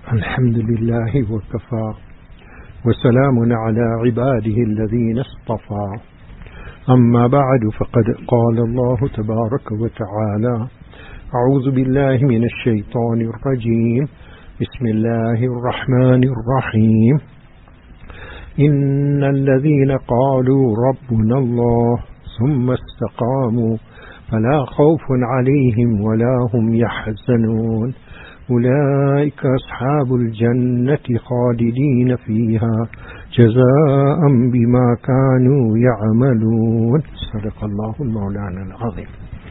الحمد لله وكفى وسلام على عباده الذين اصطفى أما بعد فقد قال الله تبارك وتعالى أعوذ بالله من الشيطان الرجيم بسم الله الرحمن الرحيم إن الذين قالوا ربنا الله ثم استقاموا فلا خوف عليهم ولا هم يحزنون أولئك أصحاب الجنة خالدين فيها جزاء بما كانوا يعملون صدق الله المولانا العظيم.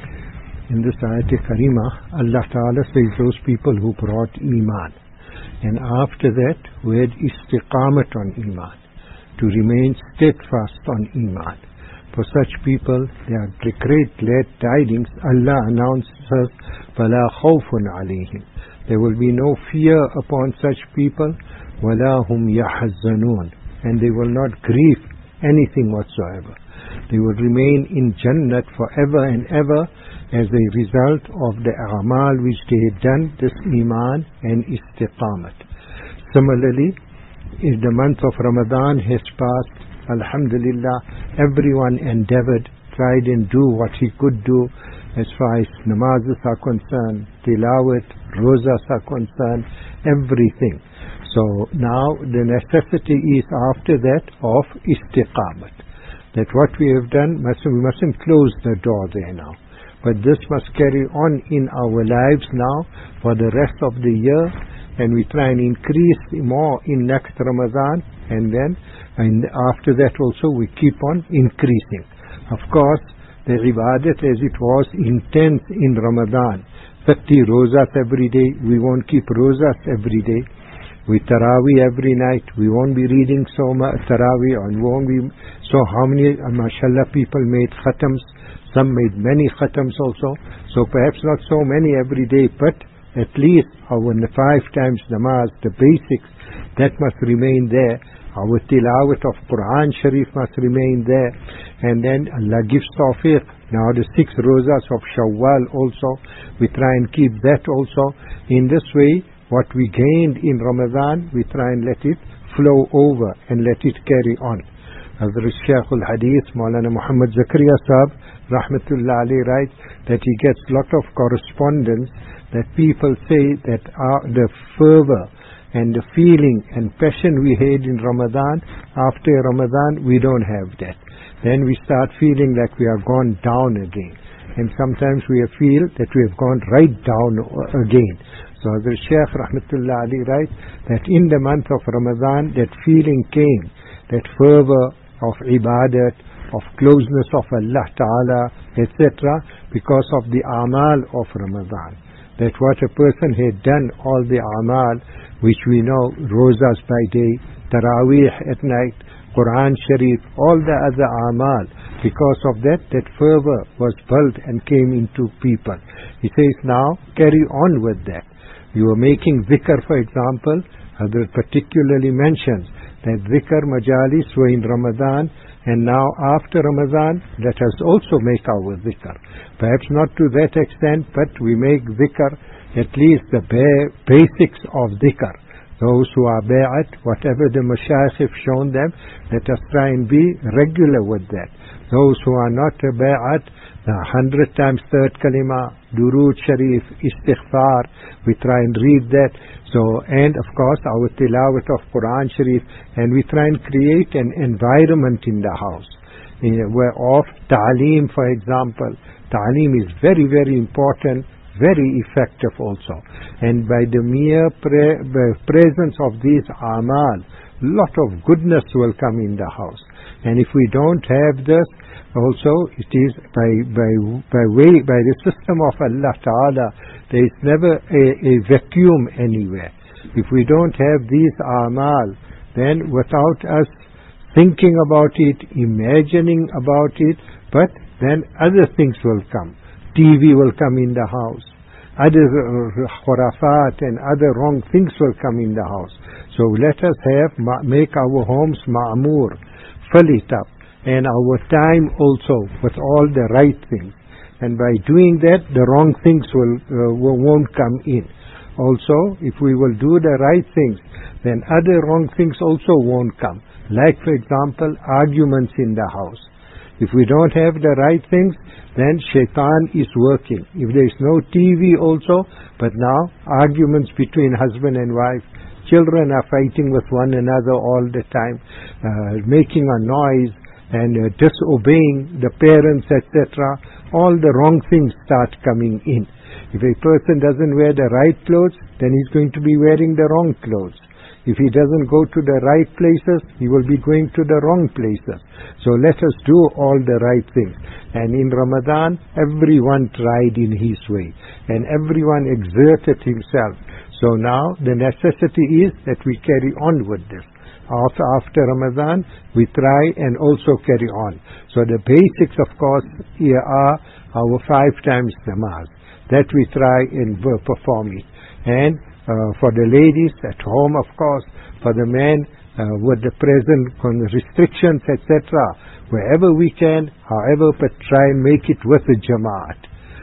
In this ayat karima, Allah Ta'ala says those people who brought Iman, and after that we had istiqamat on Iman, to remain steadfast on Iman. For such people, they are great glad tidings. Allah announces, فَلَا خَوْفٌ عَلَيْهِمْ. There will be no fear upon such people, وَلَا هُمْ يَحَزَّنُونَ, and they will not grieve anything whatsoever. They will remain in Jannat forever and ever as a result of the a'mal which they had done, this Iman and Istiqamat. Similarly, if the month of Ramadan has passed, Alhamdulillah, everyone endeavored, tried and do what he could do as far as namazes are concerned, tilawat, rozas are concerned, everything. So now the necessity is after that of istiqamat. That what we have done, we mustn't close the door there now. But this must carry on in our lives now for the rest of the year, and we try and increase more in next Ramadan, and then and after that also we keep on increasing. Of course, the ibadat as it was intense in Ramadan, 30 rozas every day, we won't keep rozas every day. We Taraweeh every night, we won't be reading so much Taraweeh, and won't be so how many mashallah people made khatams, some made many khatams also, so perhaps not so many every day, but at least our 5 times namaz, the basics, that must remain there. Our tilawat of Quran Sharif must remain there, and then Allah gives tawfiq. Now the 6 rozas of Shawwal also, we try and keep that also. In this way, what we gained in Ramadan, we try and let it flow over and let it carry on. Hazrat Shaykh al-Hadith, Maulana Muhammad Zakaria Sahab, Rahmatullah alayhi, writes that he gets lot of correspondence that people say that the fervor and the feeling and passion we had in Ramadan, after Ramadan we don't have that. Then we start feeling like we have gone down again. And sometimes we feel that we have gone right down again. So the Shaykh Rahmatullah Ali writes that in the month of Ramadan that feeling came, that fervor of ibadat, of closeness of Allah Ta'ala, etc., because of the amal of Ramadan. That what a person had done, all the amal, which we know, rozas by day, Taraweeh at night, Quran Sharif, all the other amal, because of that fervor was built and came into people. He says now, carry on with that. You are making zikr, for example, Hazrat particularly mentions that zikr majalis were in Ramadan, and now after Ramadan, let us also make our zikr. Perhaps not to that extent, but we make zikr, at least the basics of zikr. Those who are bay'at, whatever the mashayikh have shown them, let us try and be regular with that. Those who are not bay'at, the 100 times third kalima, Durood Sharif, Istighfar, we try and read that. So, and of course our tilawat of Quran Sharif, and we try and create an environment in the house where of ta'aleem, for example. Ta'aleem is very, very important, very effective also. And by the mere presence of these amal, lot of goodness will come in the house. And if we don't have this, also it is by the system of Allah Ta'ala, there is never a vacuum anywhere. If we don't have these amal, then without us thinking about it, imagining about it, but then other things will come. TV will come in the house. Other khurafat and other wrong things will come in the house. So let us make our homes ma'mur, fill it up, and our time also with all the right things. And by doing that, the wrong things won't come in. also, if we will do the right things, then other wrong things also won't come. Like, for example, arguments in the house. If we don't have the right things, then shaitan is working. If there is no TV also, but now arguments between husband and wife, children are fighting with one another all the time, making a noise and disobeying the parents, etc. All the wrong things start coming in. If a person doesn't wear the right clothes, then he's going to be wearing the wrong clothes. If he doesn't go to the right places, he will be going to the wrong places. So let us do all the right things. And in Ramadan, everyone tried in his way, and everyone exerted himself. So now the necessity is that we carry on with this. After Ramadan, we try and also carry on. So the basics, of course, here are our 5 times namaz, that we try and perform it. And for the ladies at home, of course, for the men with the present restrictions, etc., wherever we can, however, but try and make it with the Jamaat.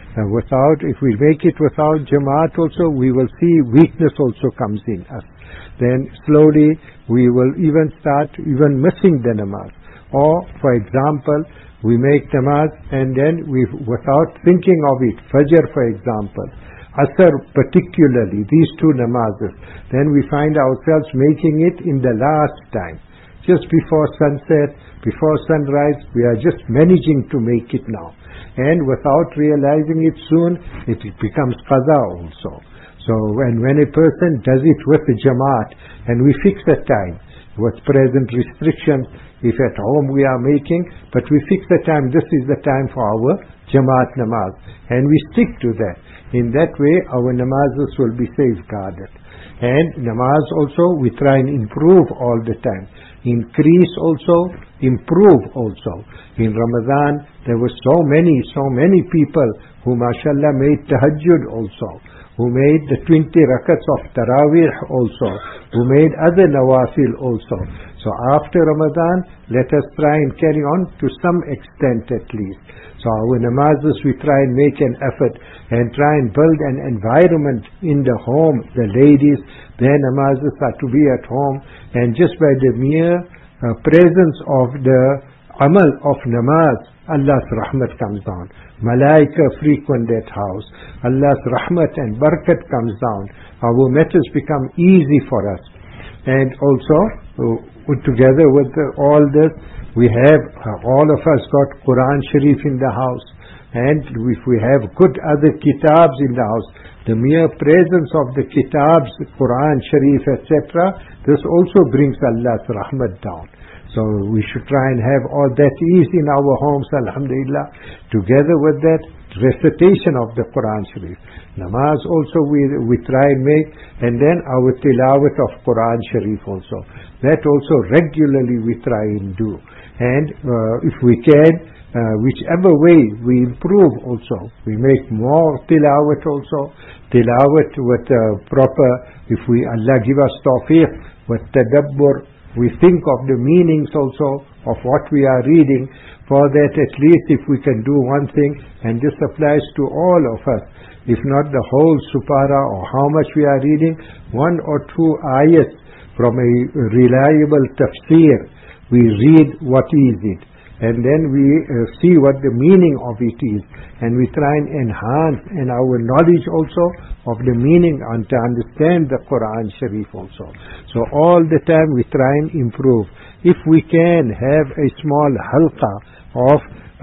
If we make it without Jamaat also, we will see weakness also comes in us. Then slowly we will even start missing the namaz. Or, for example, we make namaz and then without thinking of it, Fajr, for example, Asr particularly, these 2 namazes, then we find ourselves making it in the last time. Just before sunset, before sunrise, we are just managing to make it now. And without realizing it soon, it becomes qaza also. So when a person does it with the Jamaat, and we fix the time, with present restrictions, if at home we are making, but we fix the time, this is the time for our Jamaat namaz, and we stick to that. In that way, our namazes will be safeguarded. And namaz also, we try and improve all the time. Increase also, improve also. In Ramadan, there were so many people who, mashallah, made tahajjud also, who made the 20 rakats of Taraweeh also, who made other nawafil also. So after Ramadan, let us try and carry on to some extent at least. So our namazes, we try and make an effort and try and build an environment in the home. The ladies, their namazes are to be at home, and just by the mere presence of the amal of namaz, Allah's rahmat comes down. Malaika frequent that house. Allah's rahmat and barakat comes down. Our matters become easy for us. And also, together with all this, we have, all of us got Quran Sharif in the house. And if we have good other kitabs in the house, the mere presence of the kitabs, Quran Sharif, etc., this also brings Allah's rahmat down. So we should try and have all that ease in our homes, alhamdulillah. Together with that, recitation of the Quran Sharif. Namaz also we try and make, and then our tilawat of Quran Sharif also. That also regularly we try and do. And if we can, whichever way we improve also. We make more tilawat also. Tilawat with proper, if Allah give us tawfiq, with tadabbur, we think of the meanings also of what we are reading, for that at least if we can do one thing, and this applies to all of us, if not the whole supara or how much we are reading, 1 or 2 ayats from a reliable tafsir, we read what is it, and then we see what the meaning of it is, and we try and enhance in our knowledge also of the meaning and to understand the Quran Sharif also. So all the time we try and improve. If we can have a small halqa of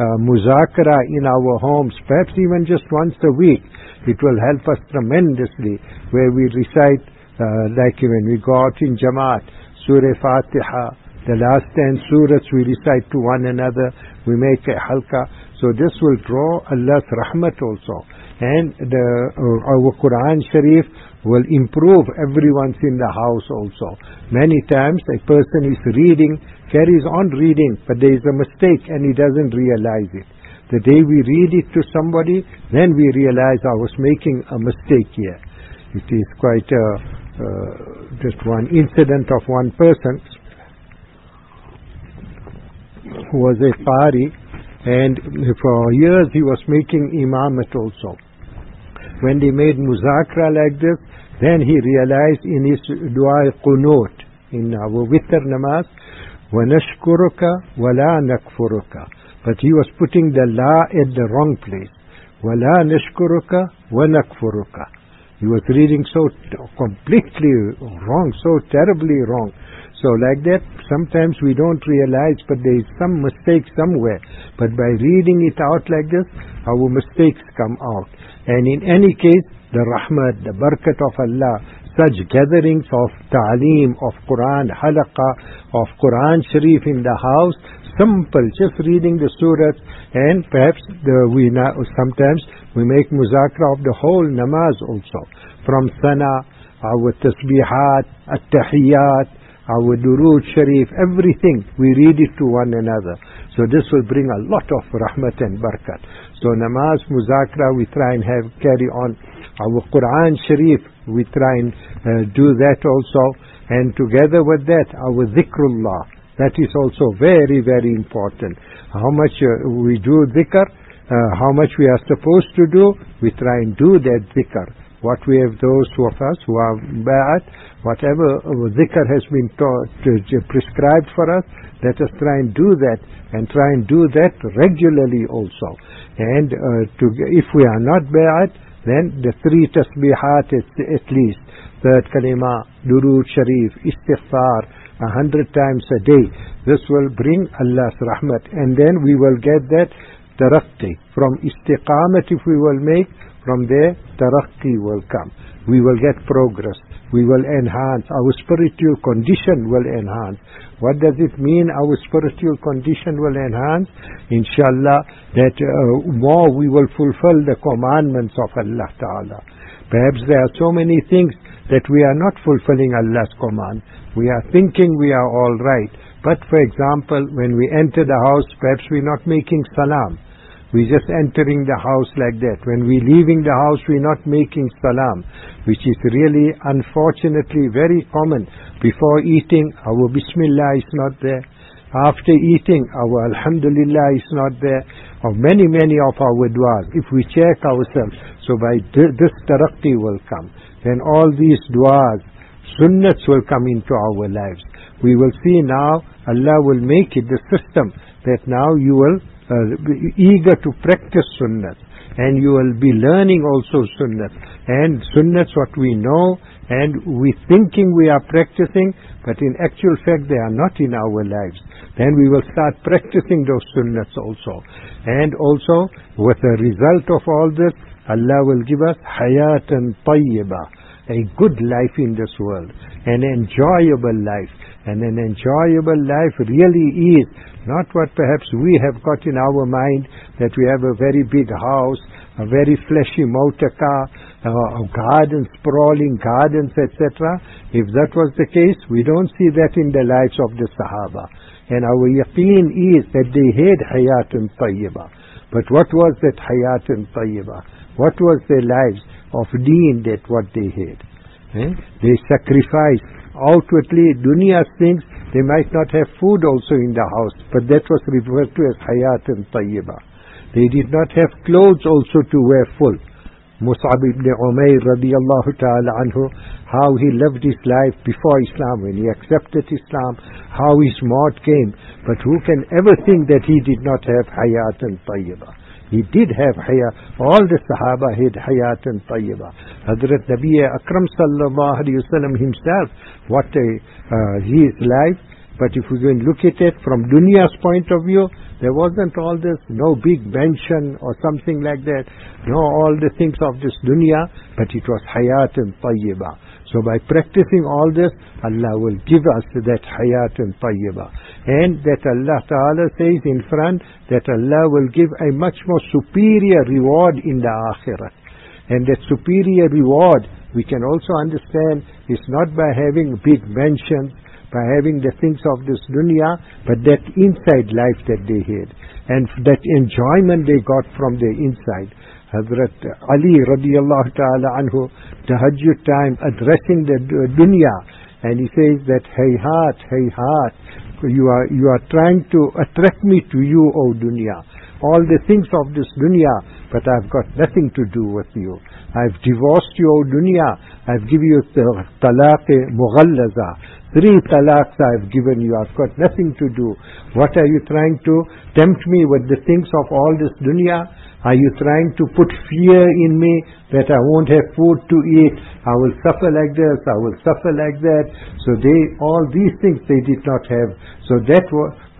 muzakara in our homes, perhaps even just once a week, it will help us tremendously, where we recite, like when we go out in Jamaat, Surah Fatiha, the last 10 surahs we recite to one another, we make a halqa. So this will draw Allah's rahmat also. And our Quran Sharif will improve everyone's in the house also. Many times a person is reading, carries on reading, but there is a mistake and he doesn't realize it. The day we read it to somebody, then we realize I was making a mistake here. It is quite just one incident of one person who was a Qari, and for years he was making imamat also. When they made muzakra like this, Then he realized in his dua qunut, in our witr namaz, وَنَشْكُرُكَ وَلَا نَكْفُرُكَ. But he was putting the la at the wrong place. وَلَا نَشْكُرُكَ وَنَكْفُرُكَ. He was reading so completely wrong, so terribly wrong. So like that, sometimes we don't realize, but there is some mistake somewhere. But by reading it out like this, our mistakes come out. And in any case, the rahmat, the barakat of Allah, such gatherings of ta'aleem, of Quran, halaqah, of Quran Sharif in the house, simple, just reading the surahs, and perhaps sometimes we make muzakra of the whole namaz also. From sana, our tasbihat, at-tahiyyat, our durood sharif, everything, we read it to one another. So this will bring a lot of rahmat and barakat. So namaz, muzakra, we try and carry on. Our Quran Sharif, we try and do that also. And together with that, our dhikrullah, that is also very, very important. How much we do dhikr, how much we are supposed to do, we try and do that dhikr. What we have, those of us who are ba'at, whatever dhikr has been prescribed for us, let us try and do that, and try and do that regularly also. And if we are not ba'at, then the 3 tasbihat at least, third kalima, durood sharif, istighfar, 100 times a day. This will bring Allah's rahmat, and then we will get that taraqqi. From istiqamat if we will make, from there taraqqi will come. We will get progress. We will enhance. Our spiritual condition will enhance. What does it mean, our spiritual condition will enhance? Inshallah, that more we will fulfill the commandments of Allah Ta'ala. Perhaps there are so many things that we are not fulfilling Allah's command. We are thinking we are all right. But for example, when we enter the house, perhaps we're not making salam. We're just entering the house like that. When we're leaving the house, we're not making salam, which is really, unfortunately, very common. Before eating, our bismillah is not there. After eating, our alhamdulillah is not there. Of many of our du'as, if we check ourselves, so by this taraqqi will come. Then all these du'as, sunnats will come into our lives. We will see now, Allah will make it the system that now you will be eager to practice sunnat, and you will be learning also sunnat. And sunnats what we know, and we thinking we are practicing, but in actual fact they are not in our lives. Then we will start practicing those sunnats also. And also, with the result of all this, Allah will give us hayatan tayyibah, a good life in this world, an enjoyable life. And an enjoyable life really is not what perhaps we have got in our mind, that we have a very big house, a very fleshy motor car, gardens, sprawling gardens, etc. If that was the case, we don't see that in the lives of the Sahaba. And our yaqeen is that they had hayatun tayyibah. But what was that hayatun tayyibah? What was their lives of deen, that what they had? They sacrificed. Outwardly, dunya thinks they might not have food also in the house, but that was referred to as hayatun tayyibah. They did not have clothes also to wear full. Mus'ab ibn Umayr radiyallahu ta'ala anhu, how he lived his life before Islam, when he accepted Islam, how his maut came. But who can ever think that he did not have hayatun tayyibah? He did have hayat. All the Sahaba had hayatun tayyibah. Hazrat Nabi Akram sallallahu alayhi wa sallam himself, what his life. But if we go and look at it from dunya's point of view, there wasn't all this, no big mansion or something like that, no all the things of this dunya, but it was hayatun tayyibah. So by practicing all this, Allah will give us that hayatun tayyibah. And that Allah Ta'ala says in front, that Allah will give a much more superior reward in the akhirah. And that superior reward, we can also understand, is not by having big mansions, by having the things of this dunya, but that inside life that they had, and that enjoyment they got from their inside. Hazrat Ali radiyallahu ta'ala anhu, tahajjud time, addressing the dunya, and he says that, hey heart, you are trying to attract me to you, O dunya. all the things of this dunya, but I've got nothing to do with you. I've divorced you, O dunya. I've given you talaq mughallaza. 3 talaqs I've given you. I've got nothing to do. What are you trying to tempt me with the things of all this dunya? Are you trying to put fear in me that I won't have food to eat? I will suffer like this, I will suffer like that. So all these things they did not have. So that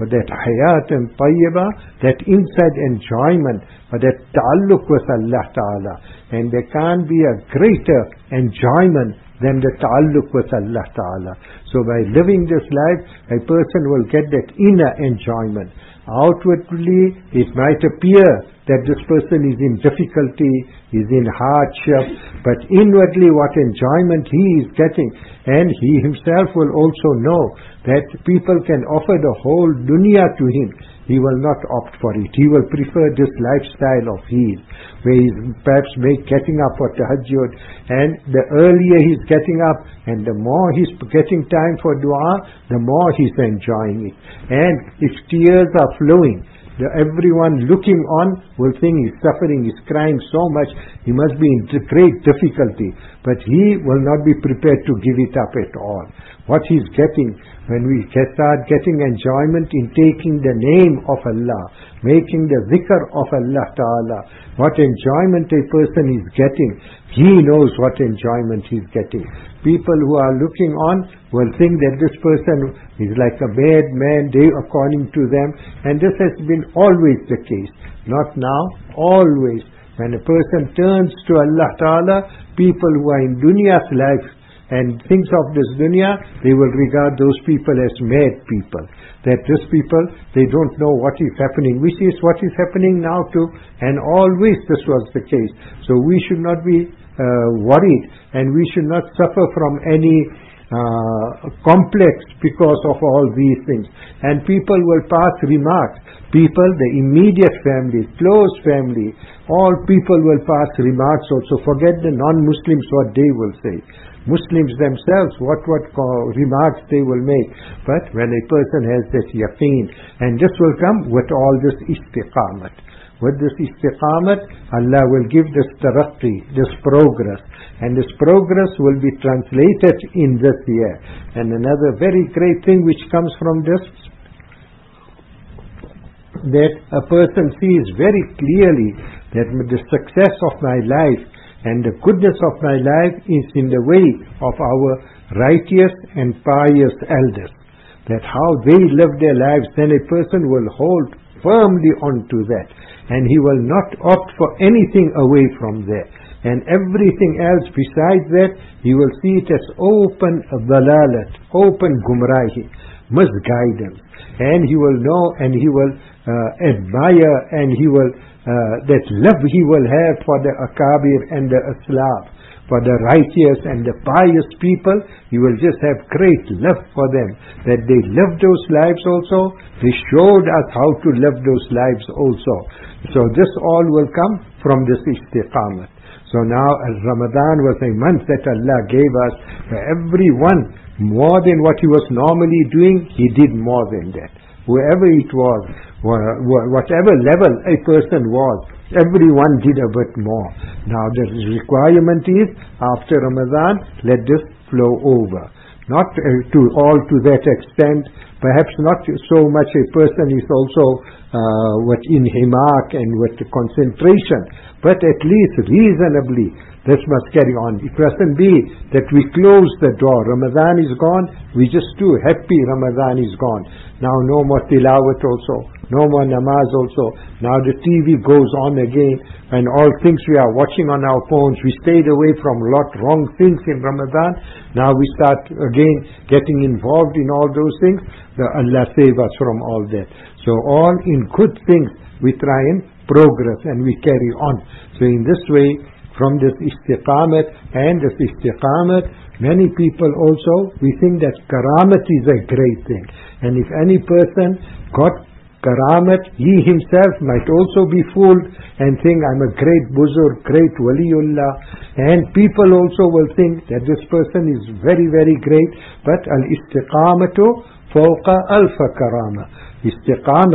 hayat and tayyiba, that inside enjoyment, that ta'alluq with Allah Ta'ala. And there can't be a greater enjoyment than the ta'alluq with Allah Ta'ala. So by living this life, a person will get that inner enjoyment. Outwardly, it might appear that this person is in difficulty, is in hardship, but inwardly what enjoyment he is getting. And he himself will also know that people can offer the whole dunya to him. He will not opt for it. He will prefer this lifestyle of his, where he's perhaps getting up for tahajjud, and the earlier he's getting up, and the more he's getting time for dua, the more he's enjoying it. And if tears are flowing, everyone looking on will think he's suffering, he's crying so much, he must be in great difficulty. But he will not be prepared to give it up at all. What he's getting, when we start getting enjoyment in taking the name of Allah, making the zikr of Allah Ta'ala, what enjoyment a person is getting, he knows what enjoyment he's getting. People who are looking on will think that this person is like a bad man, according to them, and this has been always the case. Not now, always. When a person turns to Allah Ta'ala, people who are in dunya's life and things of this dunya, they will regard those people as mad people. That these people, they don't know what is happening, which is what is happening now too, and always this was the case. So we should not be worried, and we should not suffer from any complex because of all these things. And people will pass remarks. People, the immediate family, close family, all people will pass remarks also. Forget the non-Muslims, what they will say. Muslims themselves, what remarks they will make. But when a person has this yaqeen, and this will come with all this istiqamat. With this istiqamat, Allah will give this taraqqi, this progress. And this progress will be translated in this year. And another very great thing which comes from this, that a person sees very clearly that the success of my life and the goodness of my life is in the way of our righteous and pious elders. That how they live their lives, then a person will hold firmly onto that. And he will not opt for anything away from there. And everything else besides that, he will see it as open dalalat, open gumrahi, misguidance. And he will know, and he will admire, and he will that love he will have for the akabir and the aslab, for the righteous and the pious people. He will just have great love for them, that they lived those lives also. They showed us how to live those lives also. So this all will come from this istiqamat. So now, as Ramadan was a month that Allah gave us, for everyone, more than what he was normally doing, he did more than that. Whoever it was, whatever level a person was, everyone did a bit more. Now the requirement is, after Ramadan, let this flow over. Not to that extent, perhaps not so much a person is also in himak and with concentration, but at least reasonably this must carry on. It mustn't be that we close the door. Ramadan is gone, we just too happy Ramadan is gone. Now no more tilawat also, no more namaz also. Now the TV goes on again, and all things we are watching on our phones. We stayed away from a lot wrong things in Ramadan. Now we start again getting involved in all those things. Allah save us from all that. So all in good things we try and progress, and we carry on. So in this way, from this istiqamat, and this istiqamat, many people also, we think that karamat is a great thing. And if any person got karamat, he himself might also be fooled and think, I'm a great buzurg, great waliullah. And people also will think that this person is very, very great. But al-istiqamatu fawqa alfa karama. Istiqamat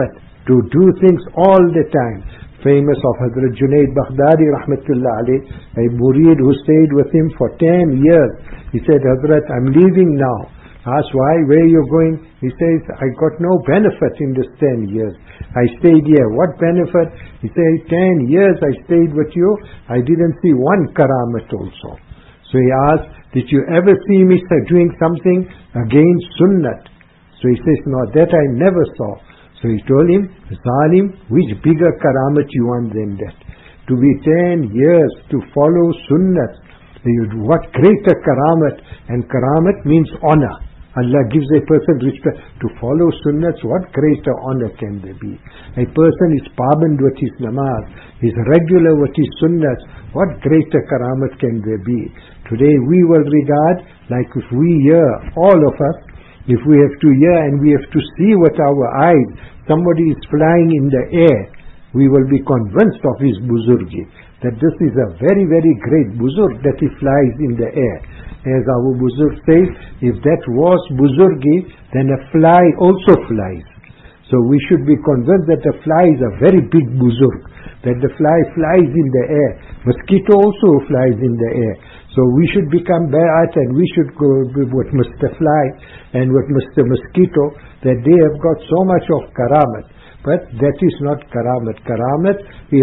to do things all the time. Famous of Hazrat Junaid Baghdadi rahmatullah alayh, a murid who stayed with him for 10 years. He said, Hazrat, I'm leaving now. Asked why, where are you going? He says, I got no benefit in this 10 years. I stayed here. What benefit? He said, 10 years I stayed with you, I didn't see one karamat also. So he asked, did you ever see me doing something against sunnat? So he says, no, that I never saw. So he told him, Zalim, which bigger karamat you want than that? To be 10 years to follow sunnat, what greater karamat? And karamat means honor. Allah gives a person respect. To follow sunnats, what greater honor can there be? A person is paband with his namaz, is regular with his sunnats, what greater karamat can there be? Today we will regard, like if we hear, all of us, if we have to hear and we have to see with our eyes, somebody is flying in the air, we will be convinced of his buzurgi, that this is a very, very great buzurg that he flies in the air. As our buzurg says, if that was buzurgi, then a fly also flies. So we should be convinced that the fly is a very big buzurg, that the fly flies in the air. Mosquito also flies in the air. So we should become bay'at and we should go with Mr. Fly and with Mr. Mosquito, that they have got so much of karamat. But that is not karamat. Karamat,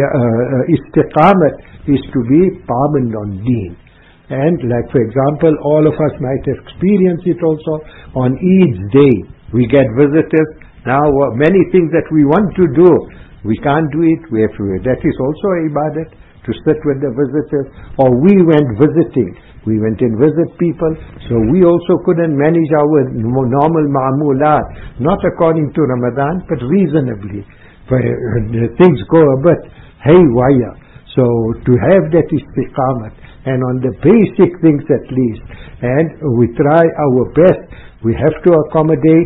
istiqamat, is to be paband on deen. And like for example, all of us might experience it also on Eid's day. We get visitors. Now many things that we want to do, we can't do it. We have to, that is also ibadat, to sit with the visitors. Or we went visiting. We went and visit people. So we also couldn't manage our normal ma'amulat, not according to Ramadan, but reasonably. Things go a bit haywire. So to have that istiqamat, and on the basic things at least, and we try our best. We have to accommodate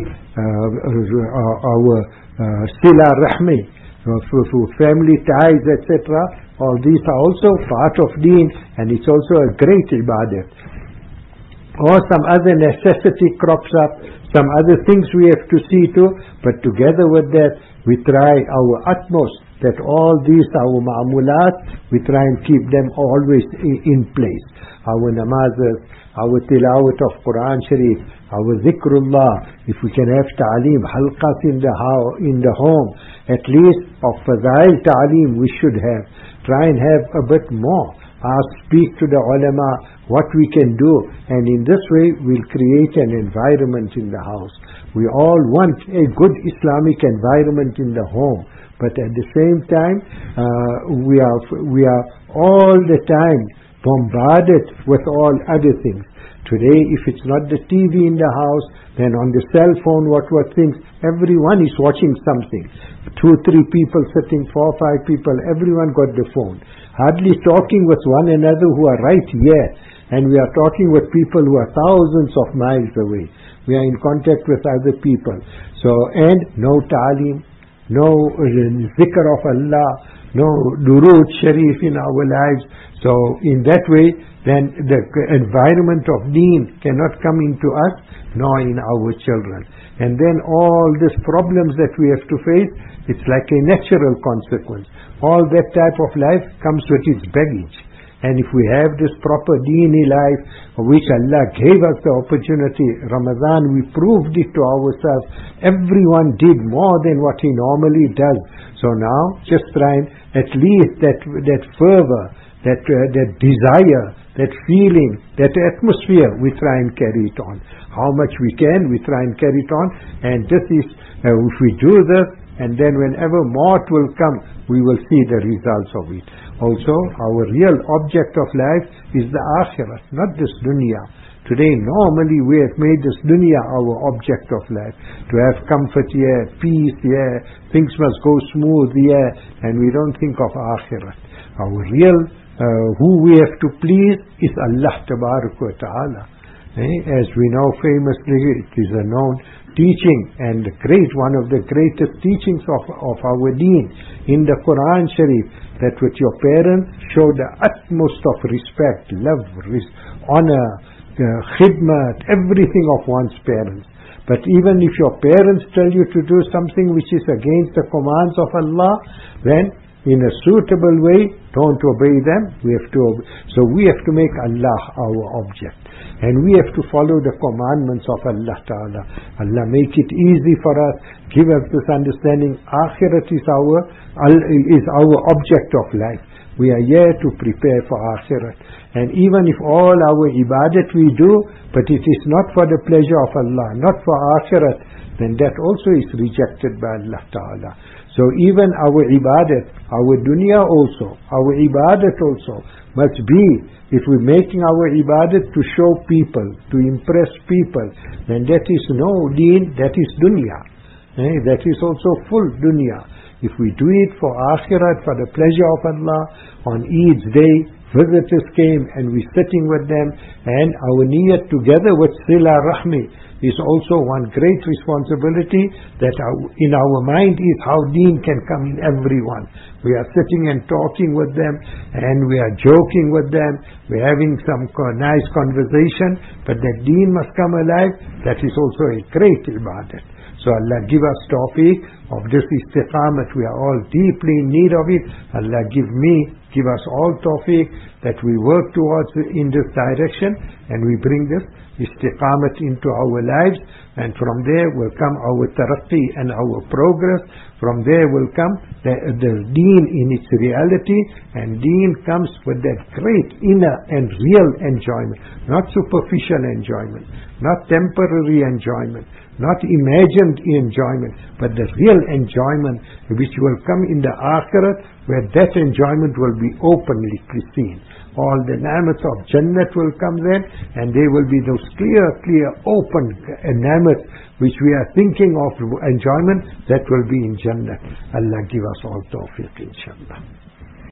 our sila rahmi, family ties, etc. All these are also part of deen, and it's also a great ibadat. Or some other necessity crops up, some other things we have to see to, but together with that, we try our utmost that all these, our ma'amulat, we try and keep them always in place. Our namazas, our tilawat of Quran Sharif, our zikrullah, if we can have ta'aleem, halqas in the home, at least of fadail ta'aleem we should have. Try and have a bit more. Speak to the ulama what we can do, and in this way we'll create an environment in the house. We all want a good Islamic environment in the home, but at the same time we are all the time bombarded with all other things. Today, if it's not the TV in the house, then on the cell phone, what things, everyone is watching something. 2-3 people sitting, 4-5 people, everyone got the phone. Hardly talking with one another who are right here. And we are talking with people who are thousands of miles away. We are in contact with other people. So, and no ta'aleem, no zikr of Allah, no durood sharif in our lives. So in that way, then the environment of deen cannot come into us, nor in our children. And then all these problems that we have to face, it's like a natural consequence. All that type of life comes with its baggage. And if we have this proper deeni life, which Allah gave us the opportunity, Ramadan, we proved it to ourselves. Everyone did more than what he normally does. So now, just try and at least that fervor, that desire, that feeling, that atmosphere, we try and carry it on. How much we can, we try and carry it on. And this is, if we do this, and then whenever mort will come, we will see the results of it. Also, our real object of life is the akhirah, not this dunya. Today, normally we have made this dunya our object of life. To have comfort here, peace here, things must go smooth here, and we don't think of akhirah. Our real, who we have to please is Allah Tabarak wa Ta'ala. As we know famously, it is a known teaching and one of the greatest teachings of our deen in the Quran Sharif, that with your parents show the utmost of respect, love, honor, khidmat, everything of one's parents. But even if your parents tell you to do something which is against the commands of Allah, then in a suitable way, don't obey them. So we have to make Allah our object. And we have to follow the commandments of Allah Ta'ala. Allah make it easy for us. Give us this understanding. Akhirat is our object of life. We are here to prepare for Akhirat. And even if all our ibadat we do, but it is not for the pleasure of Allah, not for Akhirat, then that also is rejected by Allah Ta'ala. So even our ibadat, our dunya also, our ibadat also must be, if we're making our ibadat to show people, to impress people, then that is no deen, that is dunya. That is also full dunya. If we do it for Akhirat, for the pleasure of Allah, on Eid's day, visitors came and we're sitting with them, and our niyat together with Sila Rahmi is also one great responsibility, that in our mind is how deen can come in everyone. We are sitting and talking with them, and we are joking with them, we're having some nice conversation, but that deen must come alive. That is also a great ibadat. So Allah give us tawfiq of this istiqamat. We are all deeply in need of it. Allah give us all tawfiq that we work towards in this direction, and we bring this istiqamat into our lives, and from there will come our taraqqi and our progress. From there will come the deen in its reality, and deen comes with that great inner and real enjoyment, not superficial enjoyment, not temporary enjoyment, not imagined enjoyment, but the real enjoyment which will come in the Akhirat, where that enjoyment will be openly seen. All the ni'mats of Jannat will come then, and they will be those clear, open ni'mats which we are thinking of enjoyment, that will be in Jannat. Allah give us all tawfiq, inshallah.